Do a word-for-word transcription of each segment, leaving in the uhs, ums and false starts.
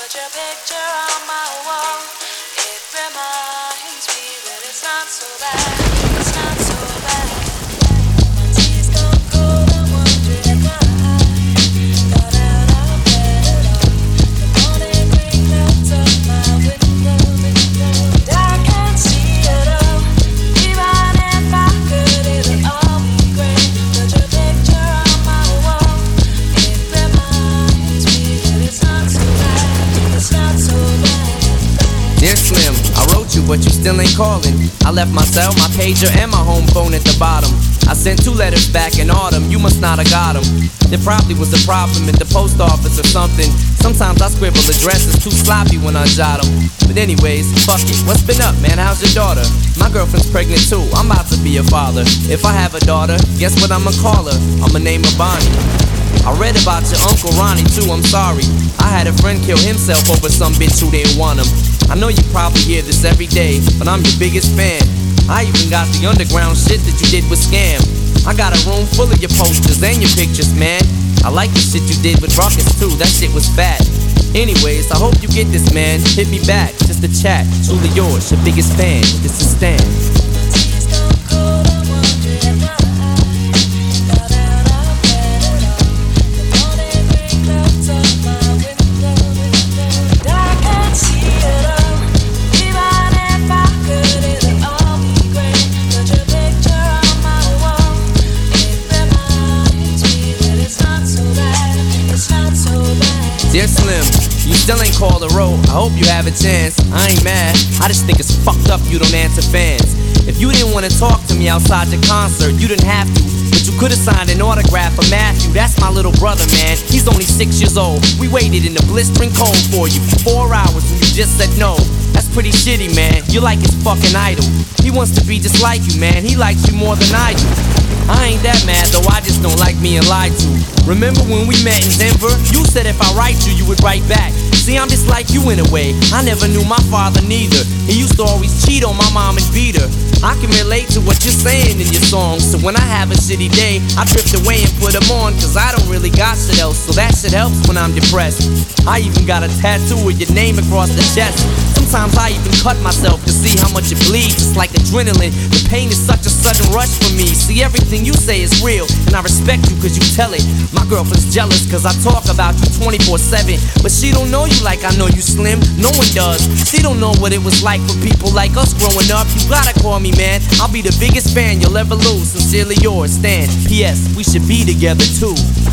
Put your picture on my wall. It reminds me that it's not so bad. It's not so bad. My tea's gone cold. I'm wondering why. Got out of bed at all. The morning rain clouds up my window, window. And I can't see it all. Even if I could, it'll all be great. Put your picture on my wall. It reminds me that it's not so bad. It's not so bad. Dear Slim, I wrote you, but you still ain't calling. I left my cell, my pager, and my home phone at the bottom. I sent two letters back in autumn, you must not have got them. There probably was a problem at the post office or something. Sometimes I scribble addresses too sloppy when I jot them. But anyways, fuck it, what's been up, man? How's your daughter? My girlfriend's pregnant too, I'm about to be a father. If I have a daughter, guess what I'ma call her? I'ma name her Bonnie. I read about your Uncle Ronnie too, I'm sorry. I had a friend kill himself over some bitch who didn't want him. I know you probably hear this every day, but I'm your biggest fan. I even got the underground shit that you did with Scam. I got a room full of your posters and your pictures, man. I like the shit you did with Ruckus too, that shit was fat. Anyways, I hope you get this, man. Hit me back, just a chat. Truly yours, your biggest fan. This is Stan. Dear Slim, you still ain't called a road. I hope you have a chance. I ain't mad, I just think it's fucked up you don't answer fans. If you didn't want to talk to me outside your concert, you didn't have to, but you could've signed an autograph for Matthew. That's my little brother, man. He's only six years old. We waited in the blistering cold for you for four hours and you just said no. That's pretty shitty, man. You're like his fucking idol. He wants to be just like you, man. He likes you more than I do. I ain't that mad, though I just don't like being lied to. Remember when we met in Denver? You said if I write you, you would write back. See, I'm just like you in a way. I never knew my father neither. He used to always cheat on my mom and beat her. I can relate to what you're saying in your songs. So when I have a shitty day, I drift away and put them on. Cause I don't really got shit else, so that shit helps when I'm depressed. I even got a tattoo with your name across the chest. Sometimes I even cut myself to see how much it bleeds. It's like adrenaline. The pain is such a sudden rush for me. See, everything you say is real, and I respect you cause you tell it. My girlfriend's jealous cause I talk about you twenty-four seven. But she don't know you like I know you, Slim. No one does. She don't know what it was like for people like us growing up. You gotta call me, man. I'll be the biggest fan you'll ever lose. Sincerely yours, Stan. P S. We should be together too.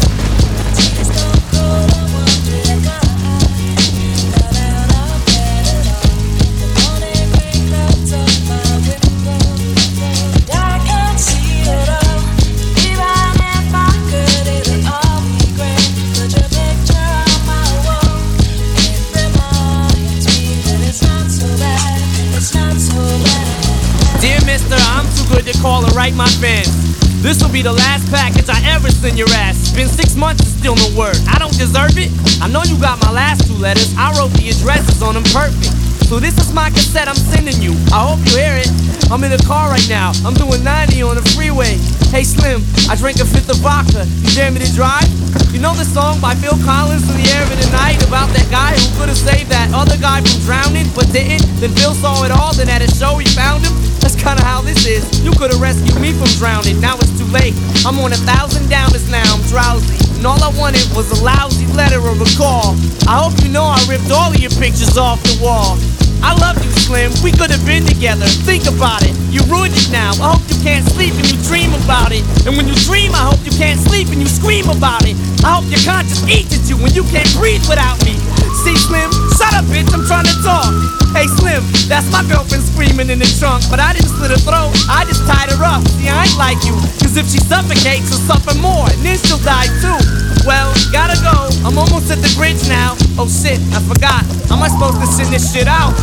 Good to call and write my fans. This will be the last package I ever send your ass. It's been six months and still no word. I don't deserve it. I know you got my last two letters. I wrote the addresses on them perfect. So this is my cassette I'm sending you. I hope you hear it. I'm in the car right now. I'm doing ninety on the freeway. Hey Slim, I drank a fifth of vodka. You dare me to drive? You know the song by Phil Collins, In the Air of the Night, about that guy who could've saved that other guy from drowning but didn't? Then Phil saw it all, then at a show he found him. That's kinda how this is. You could've rescued me from drowning. Now it's too late. I'm on a thousand downers now. I'm drowsy. And all I wanted was a lousy letter or a call. I hope you know I ripped all of your pictures off the wall. I love you, Slim. We could have been together. Think about it. You ruined it now. I hope you can't sleep and you dream about it. And when you dream, I hope you can't sleep and you scream about it. I hope your conscience eats at you when you can't breathe without me. See, Slim? Shut up, bitch. I'm trying to talk. Hey, Slim, that's my girlfriend screaming in the trunk. But I didn't slit her throat. I just tied her up. See, I ain't like you. Cause if she suffocates, she'll suffer more. And then she'll die too. Well, gotta go. I'm almost at the bridge now. Oh shit, I forgot. How am I supposed to send this shit out?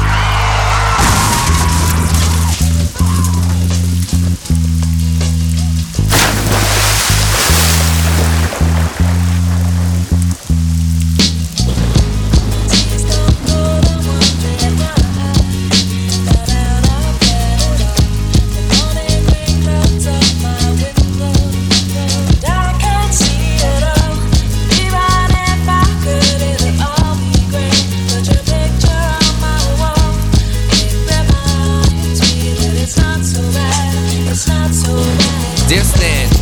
Even if I could, it'll all be great. Put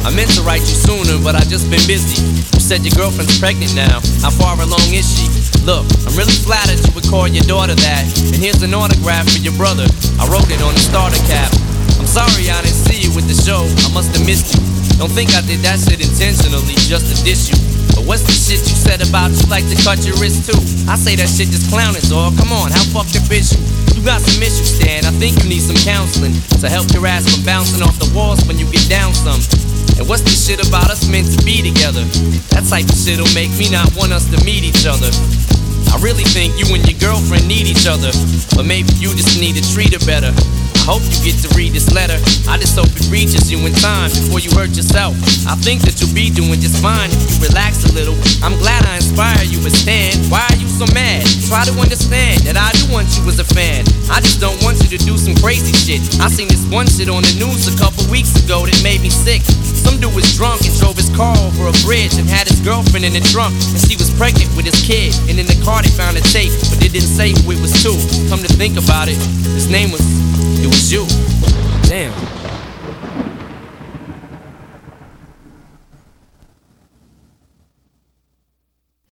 I meant to write you sooner, but I just been busy. You said your girlfriend's pregnant now. How far along is she? Look, I'm really flattered you would call your daughter that. And here's an autograph for your brother. I wrote it on the starter cap. I'm sorry I didn't see you with the show. I must have missed you. Don't think I did that shit intentionally just to diss you. But what's the shit you said about you like to cut your wrist too? I say that shit just clowning, dog. Come on, how fucked up is you? You got some issues, Stan. I think you need some counseling to help your ass from bouncing off the walls when you get down some. And what's the shit about us meant to be together? That type of shit'll make me not want us to meet each other. I really think you and your girlfriend need each other, but maybe you just need to treat her better. I hope you get to read this letter. I just hope it reaches you in time before you hurt yourself. I think that you'll be doing just fine if you relax a little. I'm glad I inspire you, but Stan, why are you so mad? Try to understand that I do want you as a fan. I just don't want you to do some crazy shit. I seen this one shit on the news a couple weeks ago that made me sick. Some dude was drunk and drove his car over a bridge and had his girlfriend in the trunk, and she was pregnant with his kid. And in the car they found a tape, but they didn't say who it was to. Come to think about it, his name was, it was you. Damn.